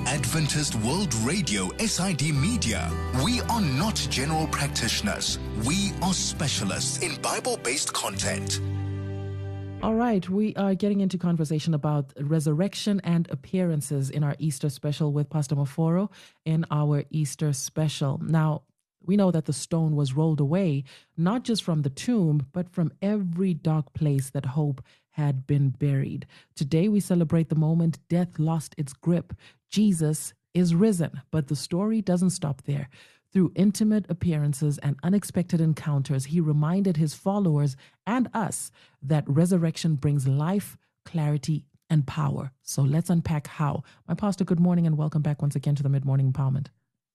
Adventist World Radio SID Media. We are not general practitioners. We are specialists in Bible-based content. All right, we are getting into conversation about resurrection and appearances in our Easter special with Pastor Maforo in our Easter special. Now, we know that the stone was rolled away, not just from the tomb, but from every dark place that hope had been buried. Today, we celebrate the moment death lost its grip. Jesus is risen, but the story doesn't stop there. Through intimate appearances and unexpected encounters, he reminded his followers and us that resurrection brings life, clarity, and power. So let's unpack how. My pastor, good morning and welcome back once again to the Mid-Morning Empowerment.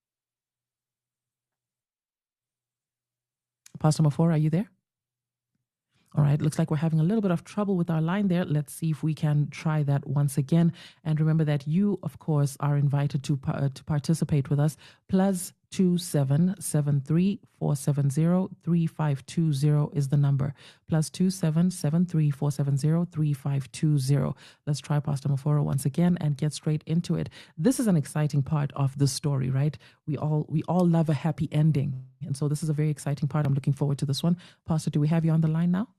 Pastor Maforo, are you there? All right, looks like we're having a little bit of trouble with our line there. Let's see if we can try that once again. And remember that you, of course, are invited to participate with us. +27 73 470 3520 is the number. +27 73 470 3520. Let's try Pastor Maforo once again and get straight into it. This is an exciting part of the story, right? We all love a happy ending. And so this is a very exciting part. I'm looking forward to this one. Pastor, do we have you on the line now?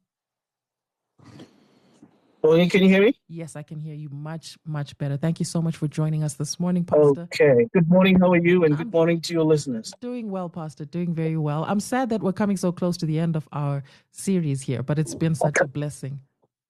Oh, can you hear me? Yes, I can hear you much, much better. Thank you so much for joining us this morning, Pastor. Okay. Good morning. How are you? And good morning to your listeners. Doing well, Pastor. Doing very well. I'm sad that we're coming so close to the end of our series here, but it's been such a blessing.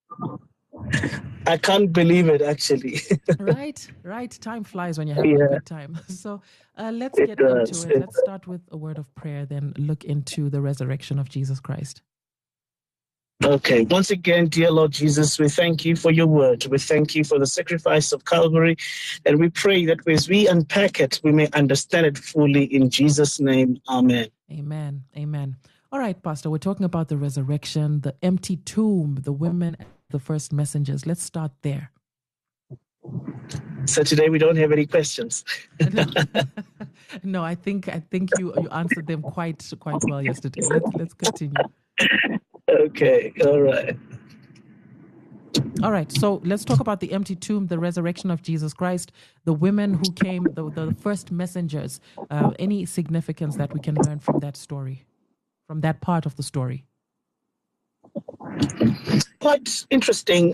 I can't believe it, actually. Right. Time flies when you're having a good time. So let's get into it. Let's start with a word of prayer, then look into the resurrection of Jesus Christ. Okay. Once again, dear Lord Jesus, we thank you for your word. We thank you for the sacrifice of Calvary. And we pray that as we unpack it, we may understand it fully in Jesus' name. Amen. Amen. Amen. All right, Pastor, we're talking about the resurrection, the empty tomb, the women, the first messengers. Let's start there. So today we don't have any questions. No, I think you answered them quite well yesterday. Let's continue. Okay, all right. All right, so let's talk about the empty tomb, the resurrection of Jesus Christ, the women who came, the first messengers. Any significance that we can learn from that story, from that part of the story? Quite interesting,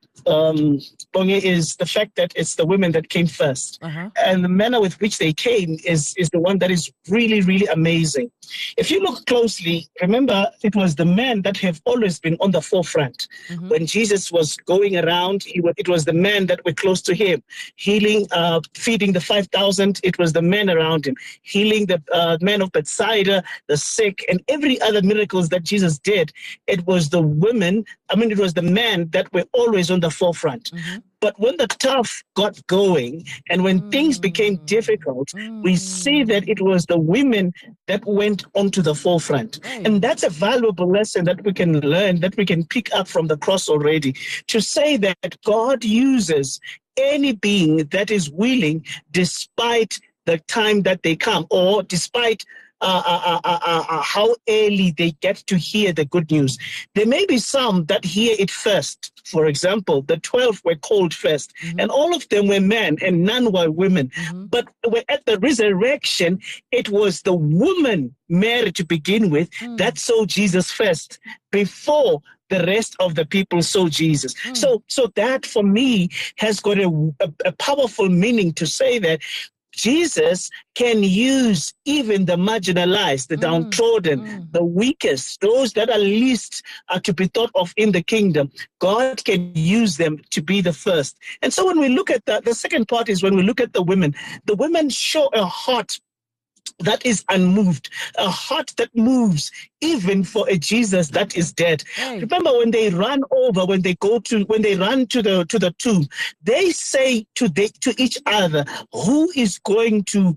Bongi, is the fact that it's the women that came first. Uh-huh. And the manner with which they came is the one that is really, really amazing. If you look closely, remember, it was the men that have always been on the forefront. Mm-hmm. When Jesus was going around, it was the men that were close to him, healing, feeding the 5,000. It was the men around him, healing the men of Bethsaida, the sick, and every other miracles that Jesus did. It was the women, it was the men that were always on the forefront. Mm-hmm. But when the tough got going and when things became difficult, we see that it was the women that went onto the forefront. Right. And that's a valuable lesson that we can learn, that we can pick up from the cross already, to say that God uses any being that is willing despite the time that they come, or despite how early they get to hear the good news. There may be some that hear it first. For example, the 12 were called first, mm-hmm. and all of them were men and none were women. Mm-hmm. But at the resurrection, it was the woman, Mary to begin with, that saw Jesus first before the rest of the people saw Jesus. So that for me has got a powerful meaning to say that Jesus can use even the marginalized, the downtrodden, the weakest, those that are least to be thought of in the kingdom. God can use them to be the first. And so when we look at that, the second part is when we look at the women show a heart that is unmoved, a heart that moves even for a Jesus that is dead. Right. Remember when they run to the tomb, they say to each other, who is going to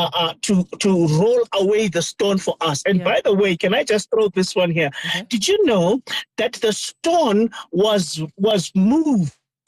roll away the stone for us? And by the way, can I just throw this one here? Okay. Did you know that the stone was moved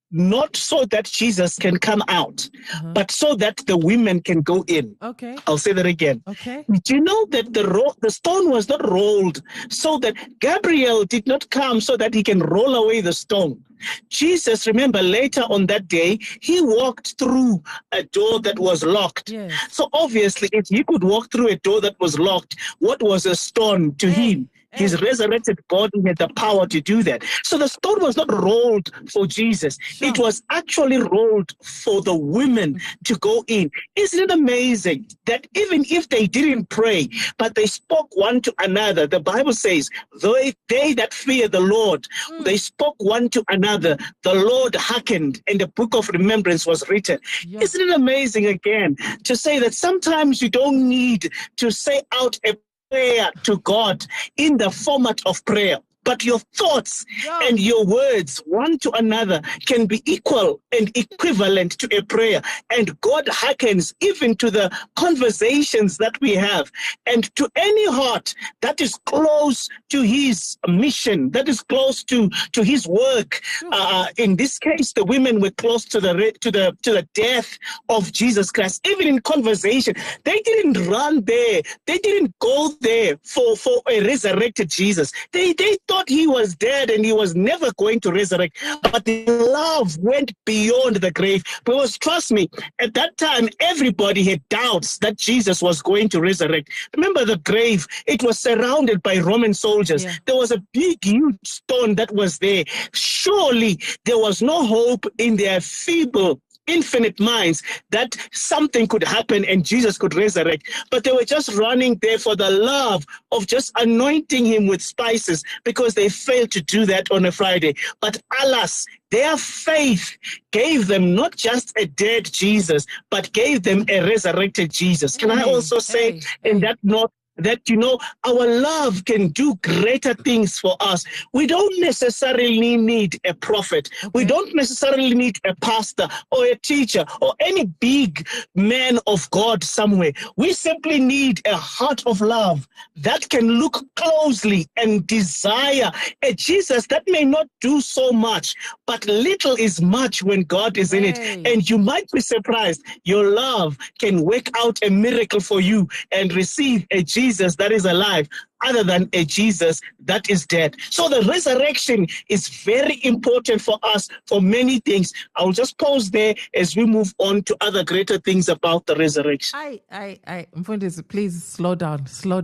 not so that Jesus can come out, but so that the women can go in. Okay. I'll say that again. Okay. Do you know that the stone was not rolled so that Gabriel did not come so that he can roll away the stone? Jesus, remember, later on that day, he walked through a door that was locked. Yes. So obviously, if he could walk through a door that was locked, what was a stone to him? His resurrected body had the power to do that. So the stone was not rolled for Jesus. Sure. It was actually rolled for the women to go in. Isn't it amazing that even if they didn't pray, but they spoke one to another, the Bible says, they that fear the Lord, they spoke one to another, the Lord hearkened, and the book of remembrance was written. Yes. Isn't it amazing again to say that sometimes you don't need to say out a prayer to God in the format of prayer, but your thoughts and your words one to another can be equal and equivalent to a prayer. And God hearkens even to the conversations that we have and to any heart that is close to his mission, that is close to his work. In this case, the women were close to the death of Jesus Christ. Even in conversation, they didn't run there. They didn't go there for a resurrected Jesus. They thought he was dead and he was never going to resurrect. But the love went beyond the grave. Because trust me, at that time, everybody had doubts that Jesus was going to resurrect. Remember the grave, it was surrounded by Roman soldiers. Yeah. There was a big, huge stone that was there. Surely there was no hope in their feeble, infinite minds that something could happen and Jesus could resurrect. But they were just running there for the love of just anointing him with spices because they failed to do that on a Friday. But alas, their faith gave them not just a dead Jesus, but gave them a resurrected Jesus. Can I also say in that note, that, our love can do greater things for us. We don't necessarily need a prophet. Okay. We don't necessarily need a pastor or a teacher or any big man of God somewhere. We simply need a heart of love that can look closely and desire a Jesus that may not do so much, but little is much when God is in it. And you might be surprised. Your love can work out a miracle for you and receive a Jesus that is alive other than a Jesus that is dead. So the resurrection is very important for us for many things. I'll just pause there as we move on to other greater things about the resurrection. Mfundisi, please slow down.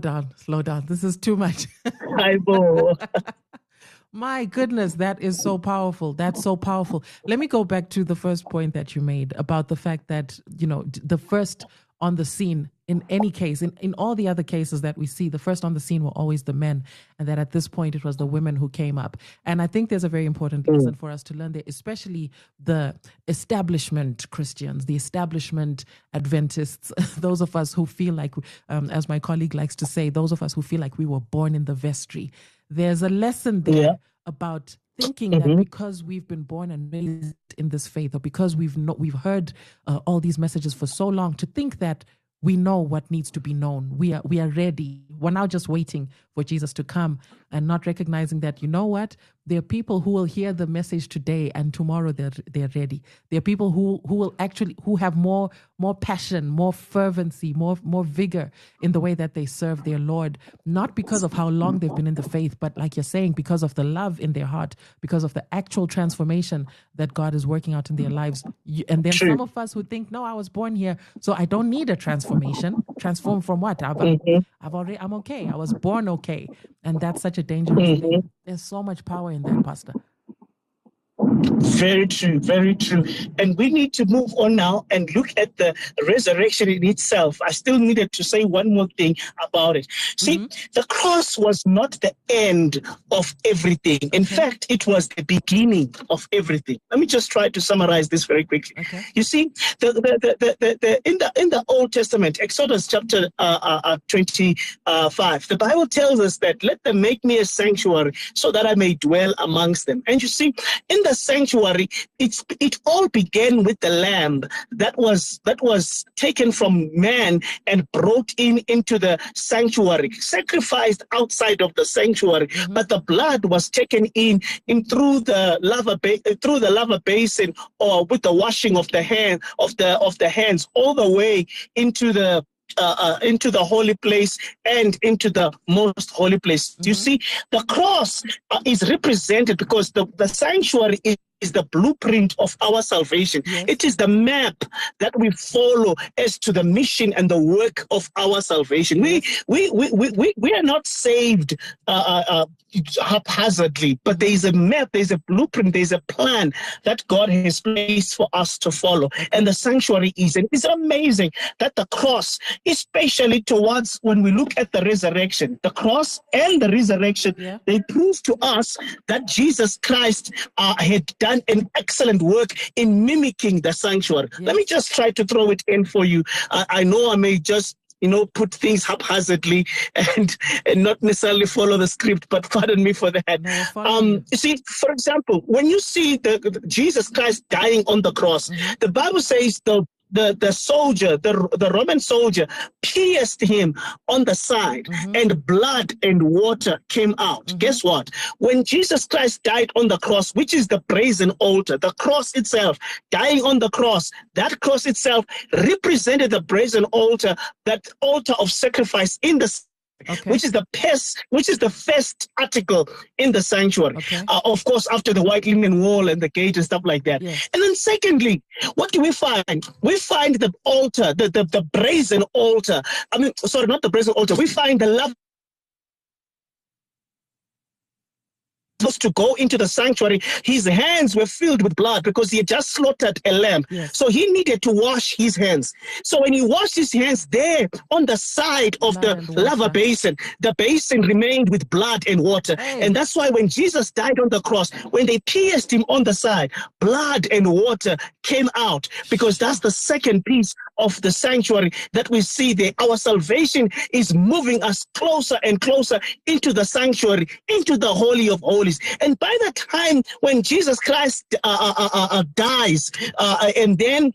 This is too much. I know. My goodness, that is so powerful. That's so powerful. Let me go back to the first point that you made about the fact that, the first on the scene, in any case, in all the other cases that we see, the first on the scene were always the men, and that at this point it was the women who came up. And I think there's a very important lesson for us to learn there, especially the establishment Christians, the establishment Adventists, those of us who feel like, as my colleague likes to say, those of us who feel like we were born in the vestry. There's a lesson there about thinking that because we've been born and raised in this faith, or because we've heard all these messages for so long, to think that we know what needs to be known. We are ready. We're now just waiting for Jesus to come, and not recognizing that, you know what? There are people who will hear the message today and tomorrow they're ready. There are people who have more passion, more fervency, more vigor in the way that they serve their Lord, not because of how long they've been in the faith, but like you're saying, because of the love in their heart, because of the actual transformation that God is working out in their lives. And then some of us who think, no, I was born here, so I don't need a transformation. Transform from what? I'm okay. I was born okay. And that's such a dangerous thing. There's so much power in that, Pastor. Very true, very true. And we need to move on now and look at the resurrection in itself. I still needed to say one more thing about it. See, the cross was not the end of everything. In fact, it was the beginning of everything. Let me just try to summarize this very quickly. Okay. You see, in the Old Testament, Exodus chapter 25, the Bible tells us that let them make me a sanctuary so that I may dwell amongst them. And you see, in the sanctuary, it all began with the lamb that was taken from man and brought into the sanctuary, sacrificed outside of the sanctuary. But the blood was taken in through the lava basin, or with the washing of the hands, all the way into the holy place and into the most holy place. You see, the cross is represented because the sanctuary is the blueprint of our salvation. Yes. It is the map that we follow as to the mission and the work of our salvation. We are not saved haphazardly, but there is a map, there is a blueprint, there is a plan that God has placed for us to follow. And the sanctuary is. And it's amazing that the cross, especially towards when we look at the resurrection, the cross and the resurrection, they prove to us that Jesus Christ had done an excellent work in mimicking the sanctuary. Let me just try to throw it in for you. I know I may just put things haphazardly and not necessarily follow the script, but pardon me for that. You see, for example, when you see the Jesus Christ dying on the cross, the Bible says the soldier, the Roman soldier, pierced him on the side, and blood and water came out. Guess what? When Jesus Christ died on the cross, which is the brazen altar, the cross itself, dying on the cross, that cross itself represented the brazen altar, that altar of sacrifice in the which is the first article in the sanctuary. Of course, after the white linen wall and the gate and stuff like that. And then secondly, what do we find? We find the altar, the brazen altar. I mean, sorry, not the brazen altar. We find the love to go into the sanctuary. His hands were filled with blood because he had just slaughtered a lamb. So he needed to wash his hands. So when he washed his hands there on the side of the lava basin, the basin remained with blood and water. And that's why when Jesus died on the cross, when they pierced him on the side, blood and water came out, because that's the second piece of the sanctuary that we see there. Our salvation is moving us closer and closer into the sanctuary, into the Holy of Holies. And by the time when Jesus Christ dies, and then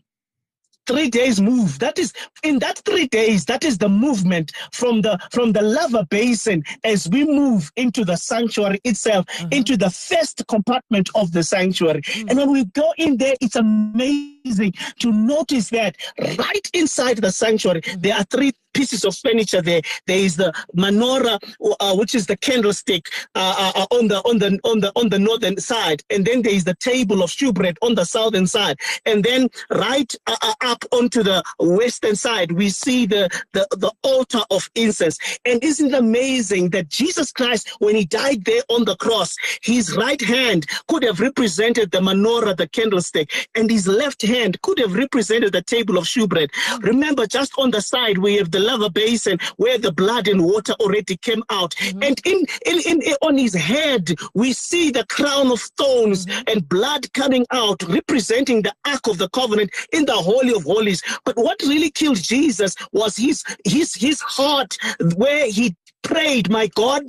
3 days move, that is, in that 3 days, that is the movement from the lava basin as we move into the sanctuary itself, into the first compartment of the sanctuary. And when we go in there, it's amazing to notice that right inside the sanctuary, there are three pieces of furniture there. There is the menorah, which is the candlestick on the northern side, and then there is the table of shewbread on the southern side, and then right up onto the western side, we see the altar of incense. And isn't it amazing that Jesus Christ, when he died there on the cross, his right hand could have represented the menorah, the candlestick, and his left hand could have represented the table of shewbread. Remember, just on the side, we have the lava basin where the blood and water already came out. And in on his head, we see the crown of thorns and blood coming out, representing the Ark of the Covenant in the Holy of Holies. But what really killed Jesus was his heart, where he prayed, my God,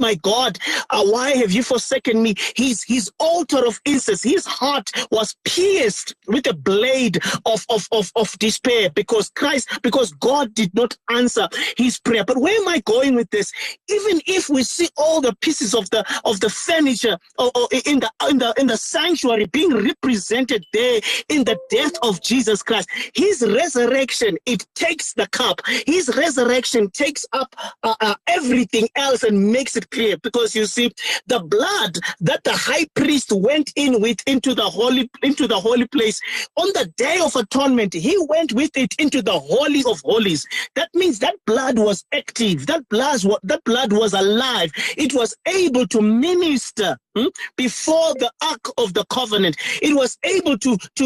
why have you forsaken me? His altar of incense, his heart was pierced with a blade of despair, because God did not answer his prayer. But where am I going with this? Even if we see all the pieces of the furniture or in the sanctuary being represented there in the death of Jesus Christ, his resurrection, it takes the cup. His resurrection takes up everything else and makes it clear, because you see, the blood that the high priest went into the holy place on the Day of Atonement, he went with it into the Holy of Holies. That means that blood was active. That blood was alive. It was able to minister before the Ark of the Covenant. It was able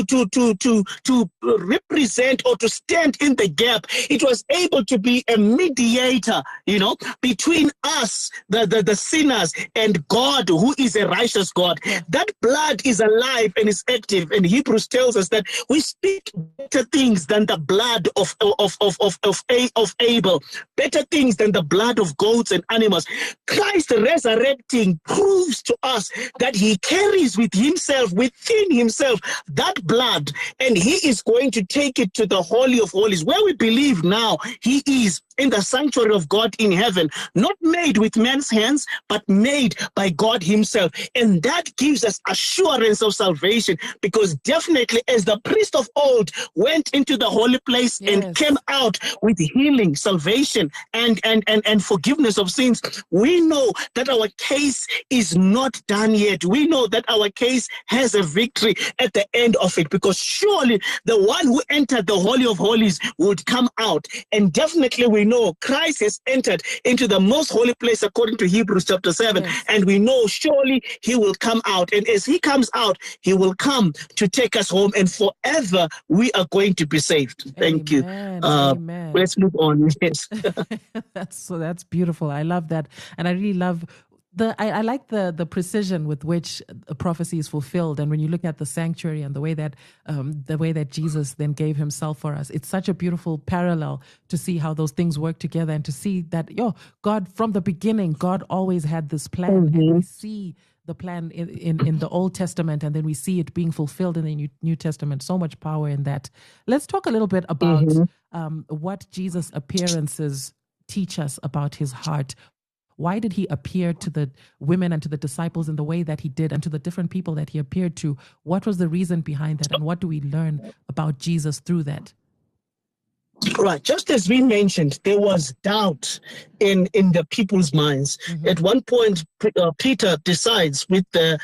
to represent or to stand in the gap. It was able to be a mediator, between us, the sinners, and God, who is a righteous God. That blood is alive and is active. And Hebrews tells us that we speak better things than the blood of Abel, better things than the blood of goats and animals. Christ resurrecting proves to us that he carries within himself that blood, and he is going to take it to the Holy of Holies, where we believe now he is in the sanctuary of God in heaven, not made with man's hands, but made by God himself. And that gives us assurance of salvation, because definitely as the priest of old went into the holy place and came out with healing, salvation, and forgiveness of sins, we know that our case is not done yet. We know that our case has a victory at the end of it, because surely the one who entered the Holy of Holies would come out. And definitely we know Christ has entered into the most holy place according to Hebrews chapter 7. And we know surely he will come out. And as he comes out, he will come to take us home, and forever we are going to be saved. Thank you. Amen. Let's move on. Yes. That's beautiful. I love that. And I really love I like the precision with which a prophecy is fulfilled. And when you look at the sanctuary and the way that Jesus then gave himself for us, it's such a beautiful parallel to see how those things work together, and to see that God, from the beginning, God always had this plan. And we see the plan in the Old Testament, and then we see it being fulfilled in the New Testament. So much power in that. Let's talk a little bit about what Jesus' appearances teach us about his heart. Why did he appear to the women and to the disciples in the way that he did, and to the different people that he appeared to? What was the reason behind that, and what do we learn about Jesus through that? Right. Just as we mentioned, there was doubt in the people's minds. At one point, Peter decides with the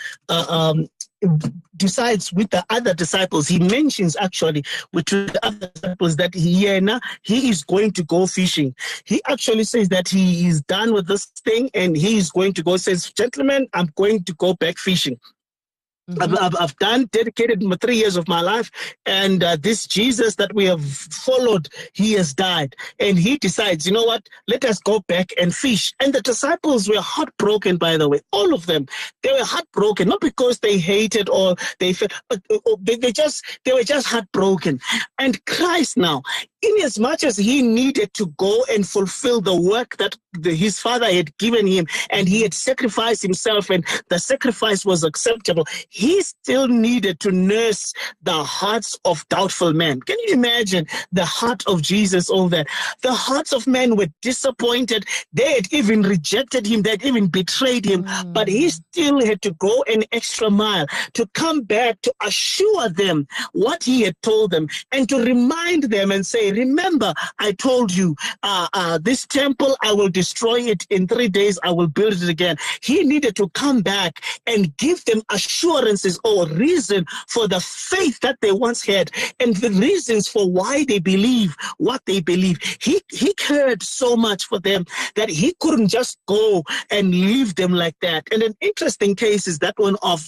other disciples. He mentions actually with the other disciples that he is going to go fishing. He actually says that he is done with this thing and he is going to go. Says, gentlemen, I'm going to go back fishing. I've dedicated 3 years of my life, and this Jesus that we have followed, he has died. And he decides, you know what, let us go back and fish. And the disciples were heartbroken, by the way, all of them. They were heartbroken, not because they hated or they felt, they were just heartbroken. And Christ now, in as much as he needed to go and fulfill the work that his Father had given him, and he had sacrificed himself, and the sacrifice was acceptable, he still needed to nurse the hearts of doubtful men. Can you imagine the heart of Jesus, all that? The hearts of men were disappointed. They had even rejected him. They had even betrayed him. But he still had to go an extra mile to come back to assure them what he had told them, and to remind them and say, remember, I told you, this temple, I will destroy it. In 3 days, I will build it again. He needed to come back and give them assurances or reason for the faith that they once had, and the reasons for why they believe what they believe. He cared so much for them that he couldn't just go and leave them like that. And an interesting case is that one of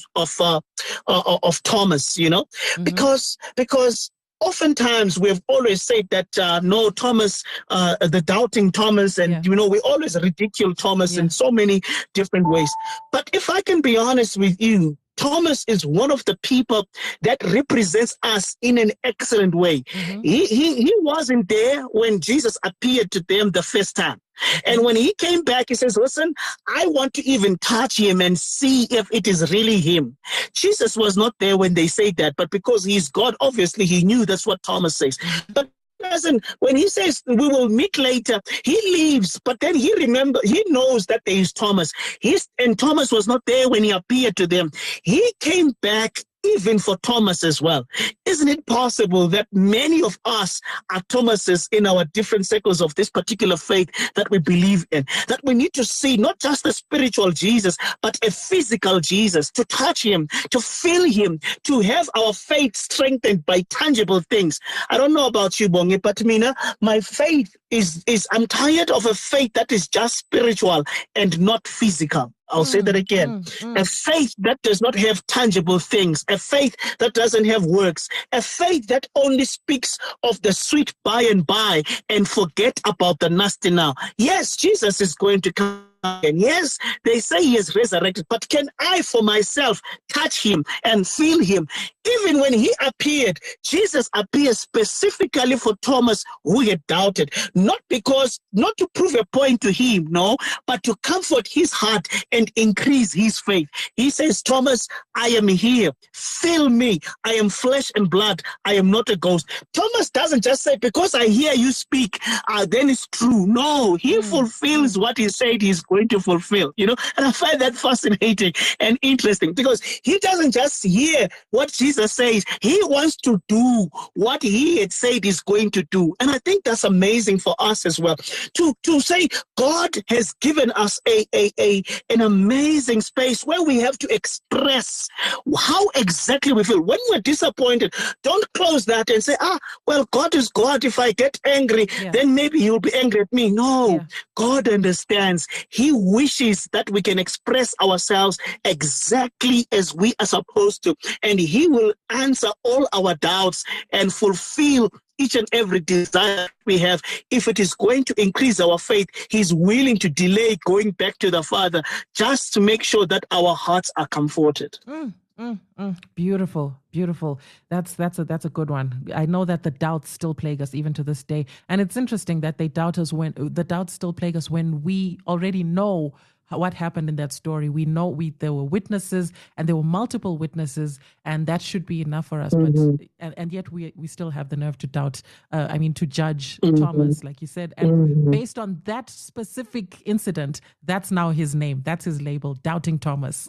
Thomas, because oftentimes we've always said that no, Thomas, the doubting Thomas, and we always ridicule Thomas in so many different ways. But if I can be honest with you, Thomas is one of the people that represents us in an excellent way. He wasn't there when Jesus appeared to them the first time. And when he came back, he says, listen, I want to even touch him and see if it is really him. Jesus was not there when they say that, but because he's God, obviously he knew that's what Thomas says. But when he says we will meet later, he leaves, but then he knows that there is Thomas. And Thomas was not there when he appeared to them. He came back even for Thomas as well. Isn't it possible that many of us are Thomases in our different circles of this particular faith that we believe in? That we need to see not just the spiritual Jesus, but a physical Jesus, to touch him, to feel him, to have our faith strengthened by tangible things. I don't know about you, Bongi, but Mina, my faith is I'm tired of a faith that is just spiritual and not physical. I'll say that again. A faith that does not have tangible things, a faith that doesn't have works, a faith that only speaks of the sweet by and by and forget about the nasty now. Yes, Jesus is going to come And yes, they say he is resurrected, but can I for myself touch him and feel him? Even when he appeared, Jesus appeared specifically for Thomas, who had doubted, not to prove a point to him, no, but to comfort his heart and increase his faith. He says, Thomas, I am here. Feel me. I am flesh and blood. I am not a ghost. Thomas doesn't just say, because I hear you speak, then it's true. No, he fulfills what he said he's going to fulfill, and I find that fascinating and interesting, because he doesn't just hear what Jesus says. He wants to do what he had said he's going to do. And I think that's amazing for us as well, to say God has given us an amazing space where we have to express how exactly we feel. When we're disappointed, don't close that and say, well, God is God. If I get angry, then maybe he'll be angry at me. No, God understands. He wishes that we can express ourselves exactly as we are supposed to, and he will answer all our doubts and fulfill each and every desire we have. If it is going to increase our faith, he's willing to delay going back to the Father just to make sure that our hearts are comforted. Beautiful. That's a good one. I know that the doubts still plague us even to this day, and it's interesting that the doubts still plague us when we already know what happened in that story. We know there were witnesses, and there were multiple witnesses, and that should be enough for us. But and yet we still have the nerve to doubt. To judge Thomas, like you said, and based on that specific incident, that's now his name. That's his label, Doubting Thomas.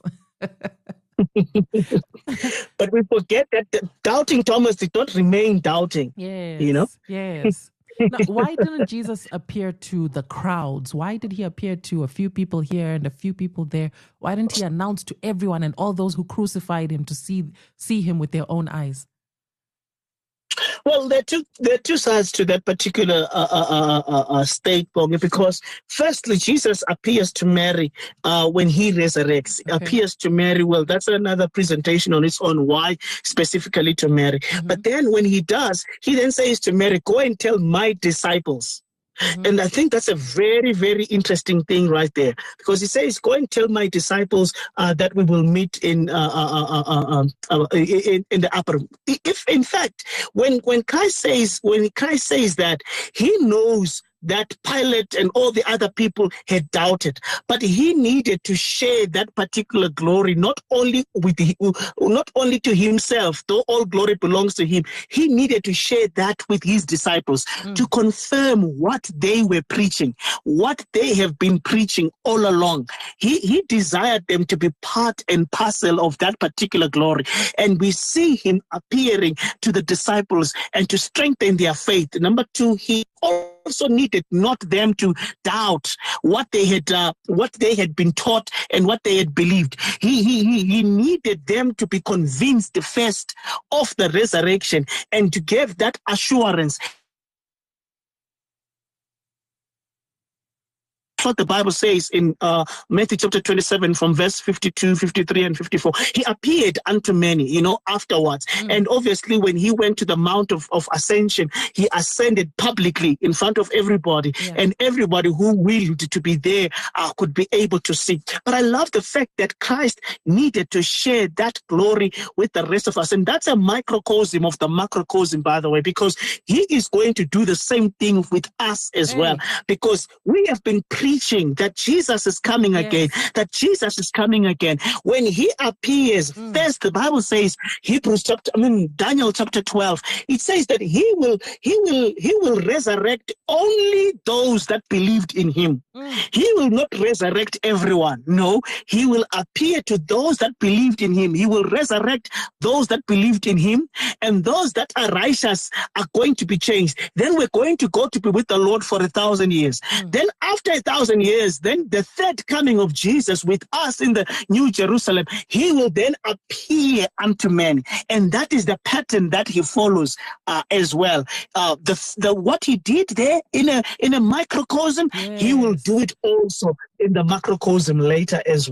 But we forget that doubting Thomas did not remain doubting. Yes. Now, why didn't Jesus appear to the crowds? Why did he appear to a few people here and a few people there? Why didn't he announce to everyone and all those who crucified him to see him with their own eyes? Well, there are two sides to that particular state, Bongi, because firstly, Jesus appears to Mary when he resurrects. Okay. Appears to Mary. Well, that's another presentation on its own. Why specifically to Mary? But then when he does, he then says to Mary, go and tell my disciples. And I think that's a very, very interesting thing right there, because he says, go and tell my disciples that we will meet in the upper room. If in fact, when Christ says that, he knows that Pilate and all the other people had doubted, but he needed to share that particular glory not only to himself, though all glory belongs to him. He needed to share that with his disciples to confirm what they were preaching, what they have been preaching all along. He desired them to be part and parcel of that particular glory, and we see him appearing to the disciples and to strengthen their faith. Number two, he also needed not them to doubt what they had been taught and what they had believed. He needed them to be convinced first of the resurrection and to give that assurance. What the Bible says in Matthew chapter 27 from verse 52, 53, and 54. He appeared unto many, afterwards. And obviously when he went to the Mount of Ascension, he ascended publicly in front of everybody. And everybody who willed to be there could be able to see. But I love the fact that Christ needed to share that glory with the rest of us. And that's a microcosm of the macrocosm, by the way, because he is going to do the same thing with us as well. Because we have been preaching that Jesus is coming again, that Jesus is coming again. When he appears, first the Bible says, Daniel chapter 12, it says that he will resurrect only those that believed in him. He will not resurrect everyone. No, he will appear to those that believed in him. He will resurrect those that believed in him, and those that are righteous are going to be changed. Then we're going to go to be with the Lord for 1,000 years. Then after 1,000 years, then the third coming of Jesus with us in the New Jerusalem, he will then appear unto men. And that is the pattern that he follows as well. What he did there in a microcosm, he will do it also in the macrocosm later as well.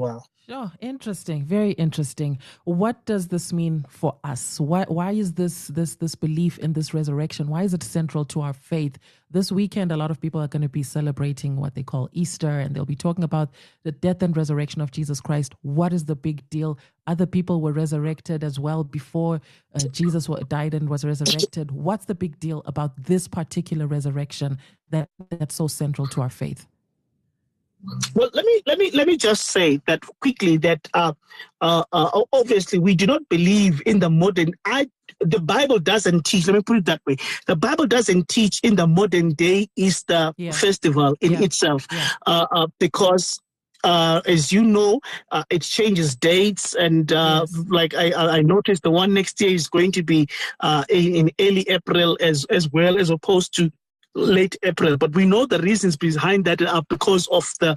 Sure. Interesting. Very interesting. What does this mean for us? Why is this belief in this resurrection? Why is it central to our faith? This weekend, a lot of people are going to be celebrating what they call Easter, and they'll be talking about the death and resurrection of Jesus Christ. What is the big deal? Other people were resurrected as well before Jesus died and was resurrected. What's the big deal about this particular resurrection that's so central to our faith? Well, let me just say that quickly that obviously we do not believe in the modern. The Bible doesn't teach. Let me put it that way. The Bible doesn't teach in the modern day Easter festival in itself, because. As you know, it changes dates, and like I noticed, the one next year is going to be in early April as well, as opposed to late April. But we know the reasons behind that are because of the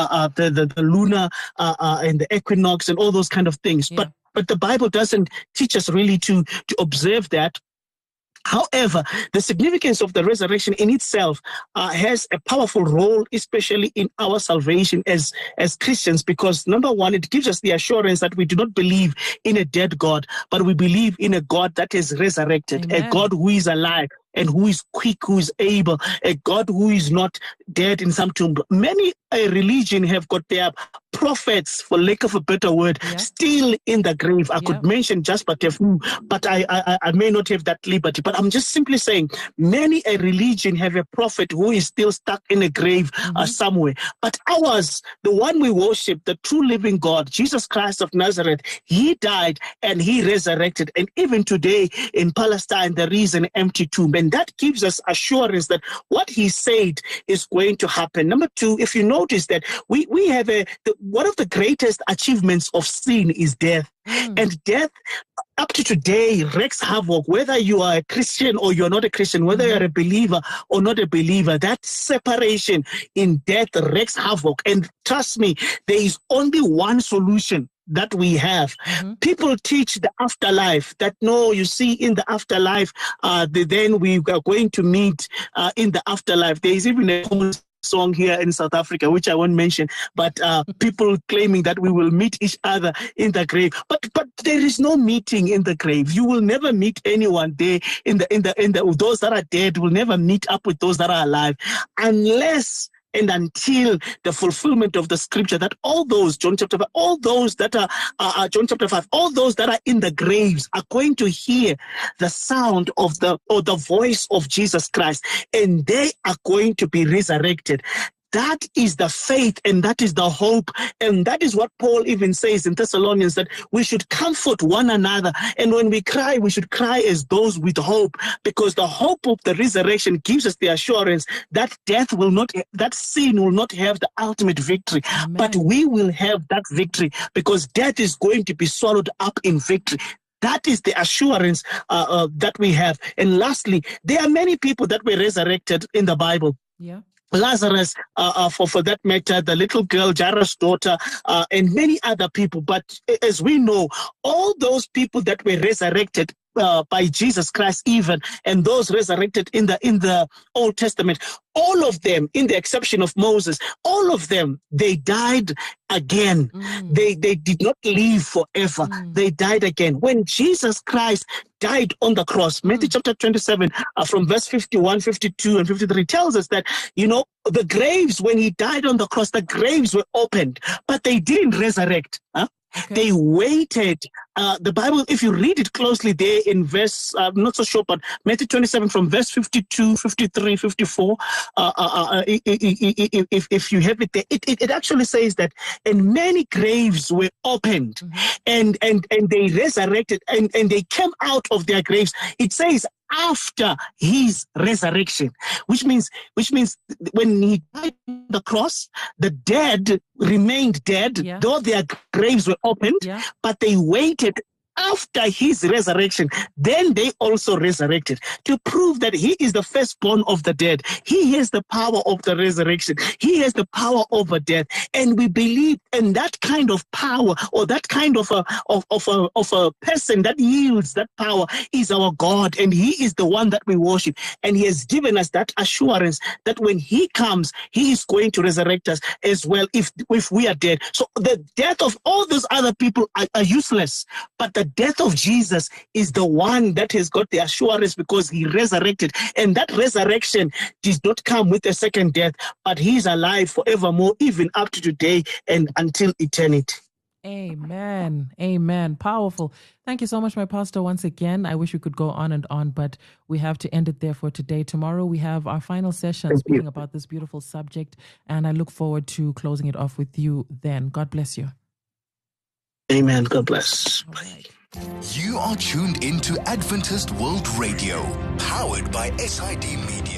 lunar and the equinox and all those kind of things. Yeah. But the Bible doesn't teach us really to observe that. However, the significance of the resurrection in itself has a powerful role, especially in our salvation as Christians, because number one, it gives us the assurance that we do not believe in a dead God, but we believe in a God that is resurrected, Amen. A God who is alive and who is quick, who is able, a God who is not dead in some tomb. Many religion have got their prophets, for lack of a better word, still in the grave. I could mention Jasper Tefu, but I may not have that liberty. But I'm just simply saying, many a religion have a prophet who is still stuck in a grave somewhere. But ours, the one we worship, the true living God, Jesus Christ of Nazareth, he died and he resurrected. And even today in Palestine, there is an empty tomb. And that gives us assurance that what he said is going to happen. Number two, if you notice that we have one of the greatest achievements of sin is death. And death, up to today, wreaks havoc, whether you are a Christian or you're not a Christian, whether you're a believer or not a believer. That separation in death wreaks havoc. And trust me, there is only one solution that we have. People teach the afterlife, that no, you see, in the afterlife, then we are going to meet in the afterlife. There is even a song here in South Africa, which I won't mention, but people claiming that we will meet each other in the grave. But there is no meeting in the grave. You will never meet anyone there in the those that are dead will never meet up with those that are alive, unless and until the fulfillment of the scripture that all those, John chapter 5, all those that are John chapter 5, all those that are in the graves are going to hear the sound of the voice of Jesus Christ, and they are going to be resurrected. That is the faith, and that is the hope, and that is what Paul even says in Thessalonians, that we should comfort one another, and when we cry, we should cry as those with hope, because the hope of the resurrection gives us the assurance that that sin will not have the ultimate victory. Amen. But we will have that victory, because death is going to be swallowed up in victory. That is the assurance that we have. And lastly, there are many people that were resurrected in the Bible. Yeah. Lazarus, for that matter, the little girl, Jairus' daughter, and many other people. But as we know, all those people that were resurrected by Jesus Christ even, and those resurrected in the Old Testament, all of them, in the exception of Moses, all of them, they died again. They did not live forever. They died again. When Jesus Christ died on the cross, Matthew chapter 27, from verse 51, 52, and 53 tells us that, the graves, when he died on the cross, the graves were opened, but they didn't resurrect. Okay. They waited. The Bible, if you read it closely there in verse, I'm not so sure, but Matthew 27 from verse 52, 53, 54, if you have it there, it actually says that, and many graves were opened, and they resurrected, and they came out of their graves. It says, after his resurrection, which means when he died on the cross, the dead remained dead, though their graves were opened, but they waited after his resurrection, then they also resurrected to prove that he is the firstborn of the dead. He has the power of the resurrection. He has the power over death. And we believe in that kind of power, or that kind of a person that yields that power is our God. And he is the one that we worship. And he has given us that assurance that when he comes, he is going to resurrect us as well if we are dead. So the death of all those other people are useless. But the death of Jesus is the one that has got the assurance because he resurrected. And that resurrection does not come with a second death, but he is alive forevermore, even up to today and until eternity. Amen. Amen. Powerful. Thank you so much, my pastor, once again. I wish we could go on and on, but we have to end it there for today. Tomorrow we have our final session speaking about this beautiful subject, and I look forward to closing it off with you then. God bless you. Amen. God bless. All right. You are tuned into Adventist World Radio, powered by SID Media.